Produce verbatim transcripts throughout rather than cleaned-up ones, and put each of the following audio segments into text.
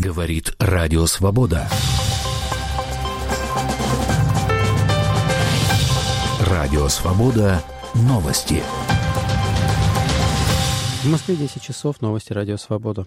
Говорит Радио Свобода. Радио Свобода. Новости. В Москве десять часов. Новости Радио Свобода.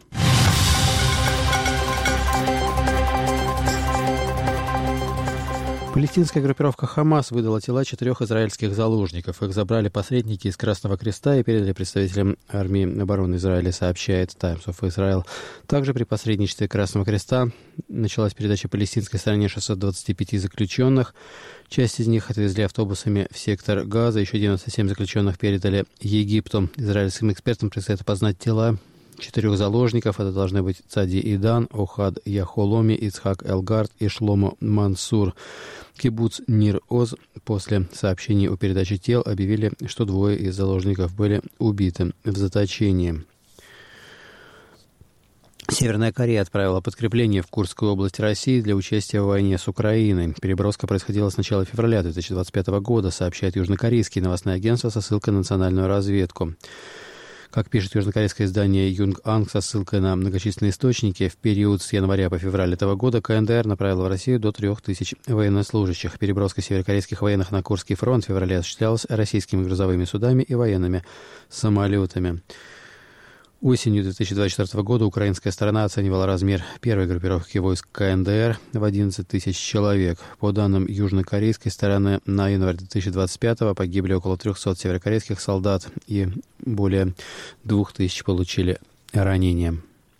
Палестинская группировка «Хамас» выдала тела четырех израильских заложников. Их забрали посредники из Красного Креста и передали представителям армии обороны Израиля, сообщает Times of Israel. Также при посредничестве Красного Креста началась передача палестинской стороне шестисот двадцати пяти заключенных. Часть из них отвезли автобусами в сектор Газа. Еще девяносто семь заключенных передали Египту. Израильским экспертам предстоит опознать тела четырех заложников. Это должны быть Цади Идан, Охад Яхоломи, Ицхак Элгард и Шломо Мансур. Кибуц Нир-Оз после сообщений о передаче тел объявили, что двое из заложников были убиты в заточении. Северная Корея отправила подкрепление в Курскую область России для участия в войне с Украиной. Переброска происходила с начала февраля две тысячи двадцать пятого года, сообщает южнокорейское новостное агентство со ссылкой на национальную разведку. Как пишет южнокорейское издание «Юнг-Анг» со ссылкой на многочисленные источники, в период с января по февраль этого года КНДР направила в Россию до трех тысяч военнослужащих. Переброска северокорейских военных на Курский фронт в феврале осуществлялась российскими грузовыми судами и военными самолетами. Осенью две тысячи двадцать четвёртого года украинская сторона оценивала размер первой группировки войск КНДР в одиннадцать тысяч человек. По данным южнокорейской стороны, на январь две тысячи двадцать пятого погибли около трехсот северокорейских солдат и более двух тысяч получили ранения.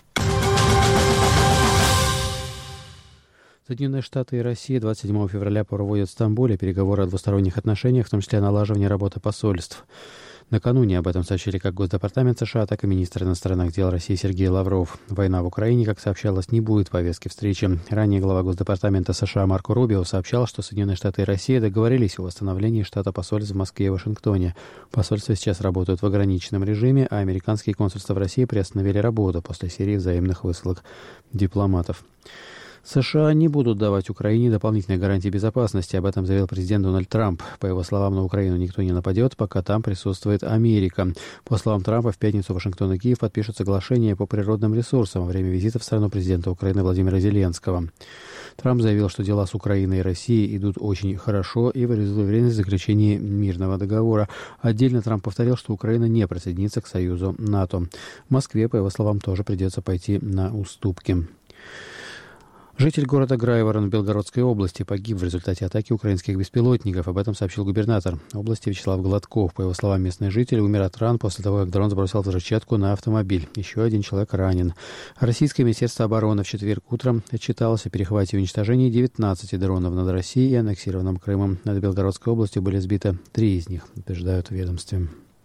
Соединенные Штаты и Россия двадцать седьмого февраля проводят в Стамбуле переговоры о двусторонних отношениях, в том числе о налаживании работы посольств. Накануне об этом сообщили как Госдепартамент США, так и министр иностранных дел России Сергей Лавров. Война в Украине, как сообщалось, не будет повестки встречи. Ранее глава Госдепартамента США Марко Рубио сообщал, что Соединенные Штаты и Россия договорились о восстановлении штата посольств в Москве и Вашингтоне. Посольства сейчас работают в ограниченном режиме, а американские консульства в России приостановили работу после серии взаимных высылок дипломатов. США не будут давать Украине дополнительные гарантии безопасности. Об этом заявил президент Дональд Трамп. По его словам, на Украину никто не нападет, пока там присутствует Америка. По словам Трампа, в пятницу Вашингтон и Киев подпишут соглашение по природным ресурсам во время визита в страну президента Украины Владимира Зеленского. Трамп заявил, что дела с Украиной и Россией идут очень хорошо и выразил уверенность в заключении мирного договора. Отдельно Трамп повторил, что Украина не присоединится к союзу НАТО. В Москве, по его словам, тоже придется пойти на уступки. Житель города Грайворон в Белгородской области погиб в результате атаки украинских беспилотников. Об этом сообщил губернатор области Вячеслав Гладков. По его словам, местный житель умер от ран после того, как дрон сбросил взрывчатку на автомобиль. Еще один человек ранен. Российское министерство обороны в четверг утром отчиталось о перехвате и уничтожении девятнадцати дронов над Россией и аннексированным Крымом. Над Белгородской областью были сбиты три из них, утверждают в ведомстве.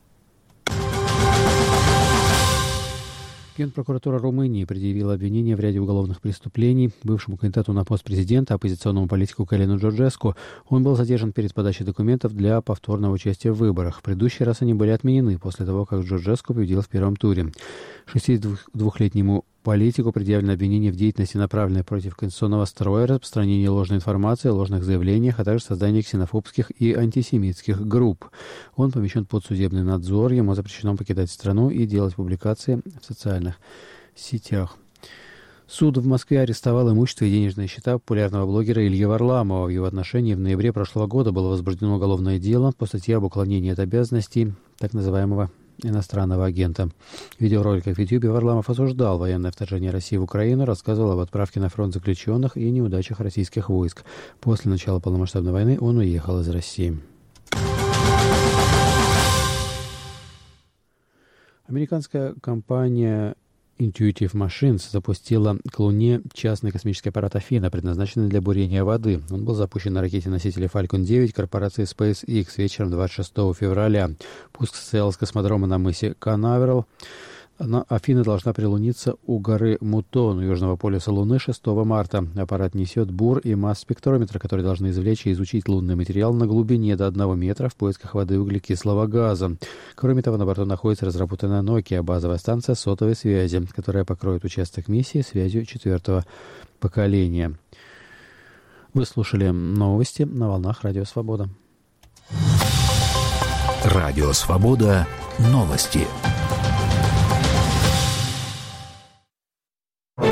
Генпрокуратура Румынии предъявила обвинение в ряде уголовных преступлений бывшему кандидату на пост президента, оппозиционному политику Калину Джорджеску. Он был задержан перед подачей документов для повторного участия в выборах. В предыдущий раз они были отменены после того, как Джорджеску победил в первом туре. шестидесятидвухлетнему политику предъявлено обвинение в деятельности, направленной против конституционного строя, распространении ложной информации, ложных заявлениях, а также создании ксенофобских и антисемитских групп. Он помещен под судебный надзор, ему запрещено покидать страну и делать публикации в социальных сетях. Суд в Москве арестовал имущество и денежные счета популярного блогера Ильи Варламова. В его отношении в ноябре прошлого года было возбуждено уголовное дело по статье об уклонении от обязанностей так называемого иностранного агента. В видеороликах в Ютьюбе Варламов осуждал военное вторжение России в Украину, рассказывал об отправке на фронт заключенных и неудачах российских войск. После начала полномасштабной войны он уехал из России. Американская компания Intuitive Machines запустила к Луне частный космический аппарат Афина, предназначенный для бурения воды. Он был запущен на ракете-носителе Falcon девять корпорации SpaceX вечером двадцать шестого февраля. Пуск состоялся с космодрома на мысе Канаверал. Афина должна прилуниться у горы Мутон, у южного полюса Луны, шестого марта. Аппарат несет бур и масс-спектрометр, которые должны извлечь и изучить лунный материал на глубине до одного метра в поисках воды и углекислого газа. Кроме того, на борту находится разработанная Nokia, базовая станция сотовой связи, которая покроет участок миссии связью четвертого поколения. Вы слушали новости на волнах Радио Свобода. Радио Свобода. Новости.